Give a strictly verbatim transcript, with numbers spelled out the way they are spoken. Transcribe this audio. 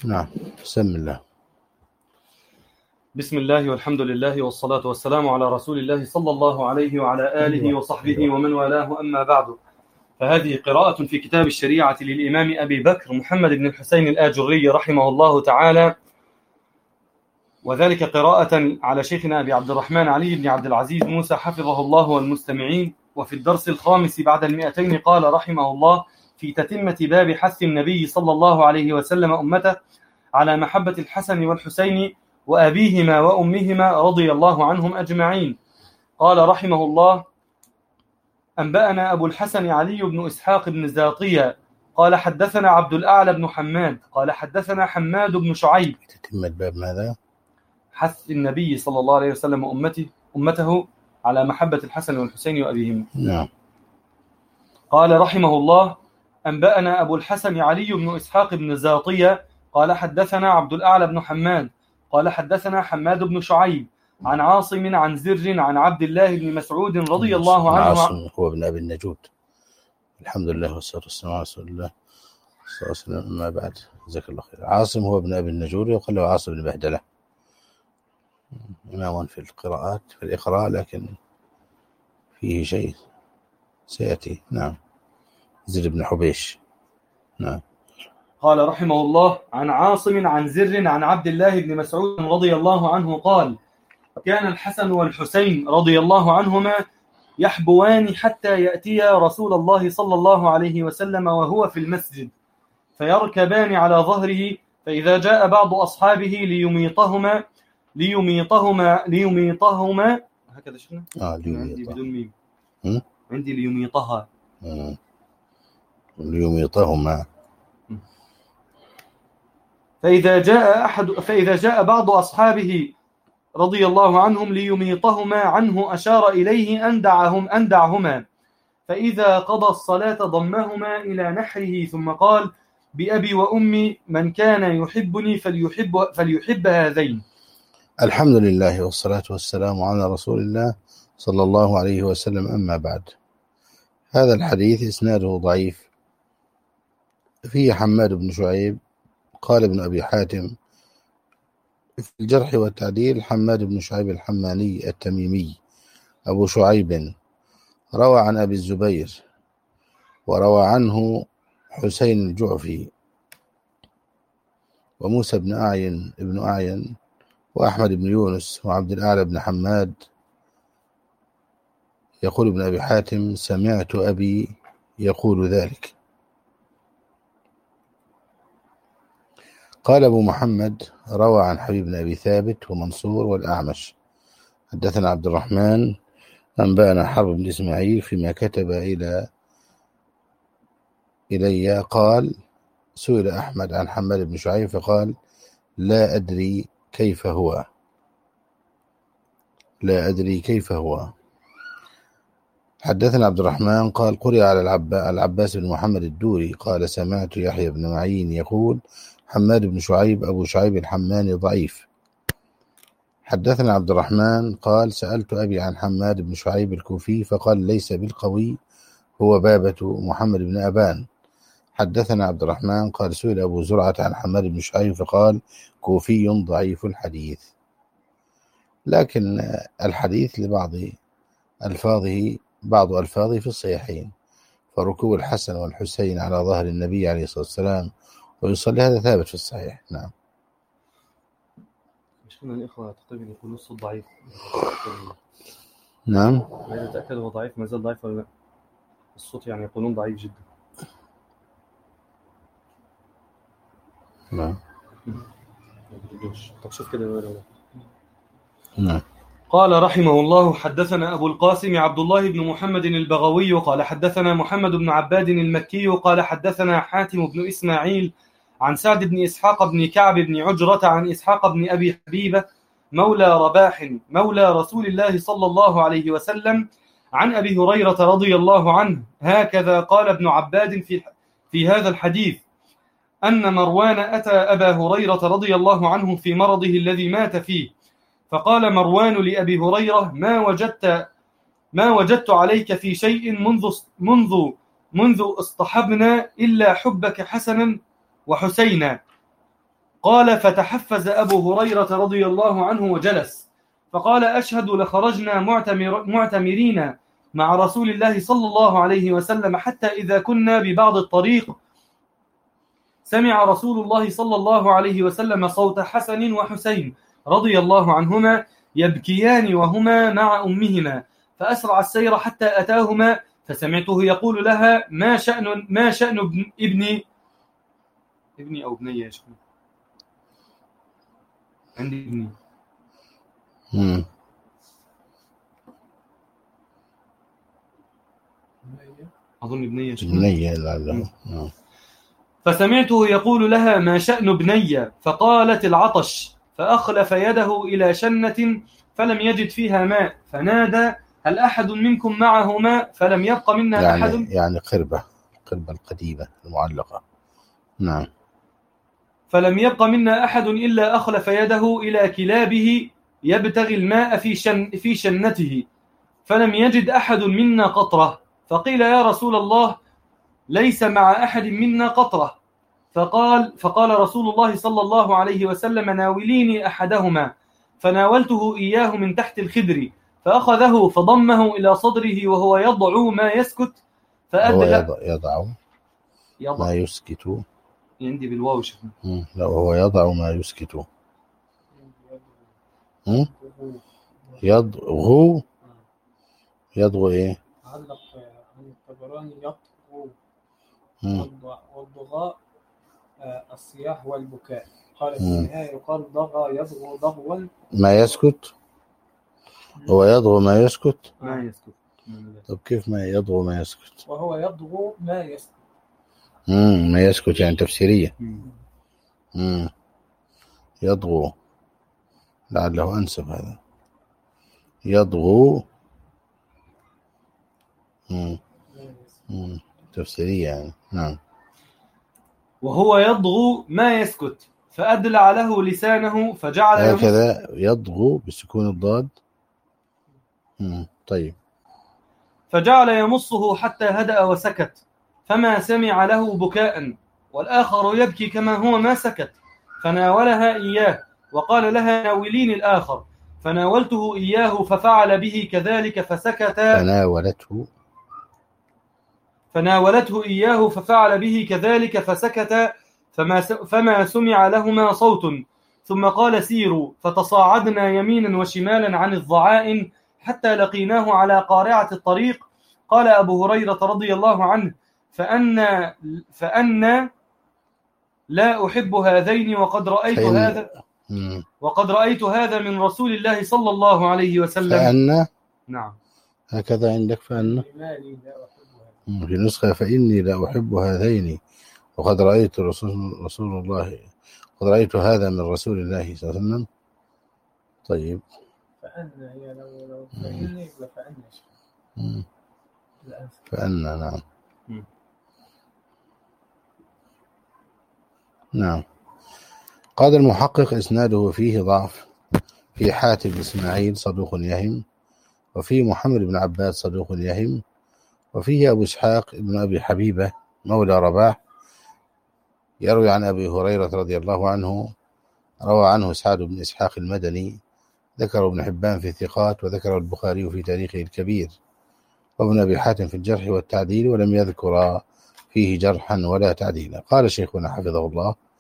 نعم. بسم الله. بسم الله والحمد لله والصلاة والسلام على رسول الله صلى الله عليه وعلى آله وصحبه ومن والاه، أما بعد، فهذه قراءة في كتاب الشريعة للإمام أبي بكر محمد بن الحسين الآجري رحمه الله تعالى، وذلك قراءة على شيخنا أبي عبد الرحمن علي بن عبد العزيز موسى حفظه الله والمستمعين. وفي الدرس الخامس بعد المئتين قال رحمه الله في تتمة باب حث النبي صلى الله عليه وسلم أمته على محبة الحسن والحسين وأبيهما وأمهما رضي الله عنهم أجمعين. قال رحمه الله: أنبأنا أبو الحسن علي بن إسحاق بن زاطية قال حدثنا عبد الأعلى بن حماد قال حدثنا حماد بن شعيب. تتم الباب ماذا؟ حث النبي صلى الله عليه وسلم أمته أمته على محبة الحسن والحسين وأبيهما. نعم. قال رحمه الله: أنبأنا أبو الحسن علي بن إسحاق بن زاطية قال حدثنا عبد الأعلى بن حماد قال حدثنا حماد بن شعيب عن عاصم عن زر عن عبد الله بن مسعود رضي الله عنه. عاصم هو ابن أبي النجود. الحمد لله والصلاة والسلام على رسول الله صلى الله عليه وسلم. ما بعد، جزاك الله خير. عاصم هو ابن أبي النجود، وقال له عاصم بن بهدلة، إمام في القراءات في الإقراء، لكن فيه شيء سيأتي. نعم. زر بن حبيش. نعم. قال رحمه الله: عن عاصم عن زر عن عبد الله بن مسعود رضي الله عنه قال: كان الحسن والحسين رضي الله عنهما يحبوان حتى يأتيا رسول الله صلى الله عليه وسلم وهو في المسجد، فيركبان على ظهره، فإذا جاء بعض أصحابه ليميطهما ليميطهما ليميطهما هكذا شفنا؟ آه عندي بدون ميم. م? عندي ليميطها. م. ليميطهما. فإذا جاء أحد فإذا جاء بعض أصحابه رضي الله عنهم ليميطهما عنه أشار إليه أن دعهم أن دعهما، فإذا قضى الصلاة ضمهما إلى نحره ثم قال: بأبي وأمي من كان يحبني فليحب فليحب هذين. الحمد لله والصلاة والسلام على رسول الله صلى الله عليه وسلم. أما بعد، هذا الحديث إسناده ضعيف، فيه حماد بن شعيب. قال ابن أبي حاتم في الجرح والتعديل: حماد بن شعيب الحماني التميمي أبو شعيب، روى عن أبي الزبير، وروى عنه حسين الجعفي وموسى بن أعين ابن أعين وأحمد بن يونس وعبد الأعلى بن حماد. يقول ابن أبي حاتم: سمعت أبي يقول ذلك. قال أبو محمد: روى عن حبيب بن أبي ثابت ومنصور والأعمش. حدثنا عبد الرحمن أنبأنا حرب بن إسماعيل فيما كتب إلى إلي قال: سئل أحمد عن حماد بن شعيب فقال: لا أدري كيف هو لا أدري كيف هو حدثنا عبد الرحمن قال: قرئ على العباس بن محمد الدوري قال: سمعت يحيى بن معين يقول: حماد بن شعيب أبو شعيب الحماني ضعيف. حدثنا عبد الرحمن قال: سألت أبي عن حماد بن شعيب الكوفي فقال: ليس بالقوي، هو بابة محمد بن أبان. حدثنا عبد الرحمن قال: سئل أبو زرعة عن حماد بن شعيب فقال: كوفي ضعيف الحديث. لكن الحديث لبعض ألفاظه بعض ألفاظه في الصحيحين، فركوب الحسن والحسين على ظهر النبي عليه الصلاة والسلام ويصلي هذا ثابت في الصحيح. نعم. مش من الإخوة تقريبا يقولون الصوت ضعيف. نعم. إذا تأكد هو ضعيف ما زال ضعيف ولا لا؟ الصوت يعني يقولون ضعيف جدا. نعم. طب شوف كده ولا لا. نعم. قال رحمه الله: حدثنا أبو القاسم عبد الله بن محمد البغوي قال حدثنا محمد بن عباد المكي قال حدثنا حاتم بن إسماعيل عن سعد بن إسحاق بن كعب بن عجرة عن إسحاق بن أبي حبيبة مولى رباح مولى رسول الله صلى الله عليه وسلم عن أبي هريرة رضي الله عنه. هكذا قال ابن عباد في في هذا الحديث: أن مروان أتى أبا هريرة رضي الله عنه في مرضه الذي مات فيه، فقال مروان لأبي هريرة: ما وجدت ما وجدت عليك في شيء منذ منذ منذ اصطحبنا إلا حبك حسنا وحسينا. قال فتحفز أبو هريرة رضي الله عنه وجلس، فقال أشهد لخرجنا معتمر معتمرين مع رسول الله صلى الله عليه وسلم حتى إذا كنا ببعض الطريق سمع رسول الله صلى الله عليه وسلم صوت حسن وحسين رضي الله عنهما يبكيان وهما مع أمهما، فأسرع السير حتى أتاهما، فسمعته يقول لها ما شأن ما شأن ابني ابني أو ابني يا شيخ عندي ابني مم. أظن ابني يا شيخ بنية لعله. نعم. فسمعته يقول لها ما شأن بني، فقالت العطش، فأخلف يده إلى شنة فلم يجد فيها ماء، فنادى هل أحد منكم معه ماء؟ فلم يبق منا يعني أحد. يعني قربة قربة القديمة المعلقة. نعم. فلم يبق منا أحد إلا أخلف يده إلى كلابه يبتغي الماء في شن في شنته، فلم يجد أحد منا قطرة، فقيل يا رسول الله ليس مع أحد منا قطرة، فقال فقال رسول الله صلى الله عليه وسلم ناوليني أحدهما، فناولته إياه من تحت الخدر، فأخذه فضمه إلى صدره وهو يضع ما يسكت، هو فأدلى يضع, يضع يضع ما يسكت. عندي بالواو شفنا. لا هو يضع ما يسكت. مم؟ يضغو يضغو ايه؟ علق عن الطبراني يطغو مم. والضغاء الصياح والبكاء. قال في مم. النهاية يقال ضغى يضغو ضغوا ما يسكت. هو يضغو ما يسكت. ما يسكت. طب كيف ما يضغو ما يسكت؟ وهو يضغو ما يسكت. مم. ما يسكت يعني تفسيرية. مم. مم. يضغو لعله أنسب هذا. يضغو. مم. مم. تفسيرية يعني. نعم. وهو يضغو ما يسكت، فأدلع له لسانه فجعل يمص هكذا يضغو بسكون الضاد. مم. طيب. فجعل يمصه حتى هدأ وسكت، فما سمع له بكاء، والآخر يبكي كما هو ما سكت، فناولها إياه وقال لها ناوليني الآخر، فناولته إياه ففعل به كذلك فسكت. فناولته فناولته إياه ففعل به كذلك فسكت، فما فما سمع لهما صوت، ثم قال سيروا، فتصاعدنا يمينا وشمالا عن الضعائن حتى لقيناه على قارعة الطريق. قال أبو هريرة رضي الله عنه فأنا فأنا لا أحب هذين وقد رأيت فإن... هذا مم. وقد رأيت هذا من رسول الله صلى الله عليه وسلم. فأنا نعم هكذا عندك فأنا مم. في نسخة فإني لا أحب هذين وقد رأيت رسول, رسول الله قد رأيت هذا من رسول الله صلى الله عليه وسلم. طيب. فأنا هي لو لو فإني يبقى فأنا مم. فأنا. نعم. مم. نعم. قال المحقق إسناده فيه ضعف، في حاتم إسماعيل صدوق يهم، وفي محمد بن عباد صدوق يهم، وفيه أبو إسحاق بن أبي حبيبة مولى رباح يروي عن أبي هريرة رضي الله عنه، روى عنه سعد بن إسحاق المدني، ذكر ابن حبان في الثقات، وذكر البخاري في تاريخه الكبير، وابن أبي حاتم في الجرح والتعديل، ولم يذكر فيه جرحا ولا تعديلا. قال شيخنا حفظه الله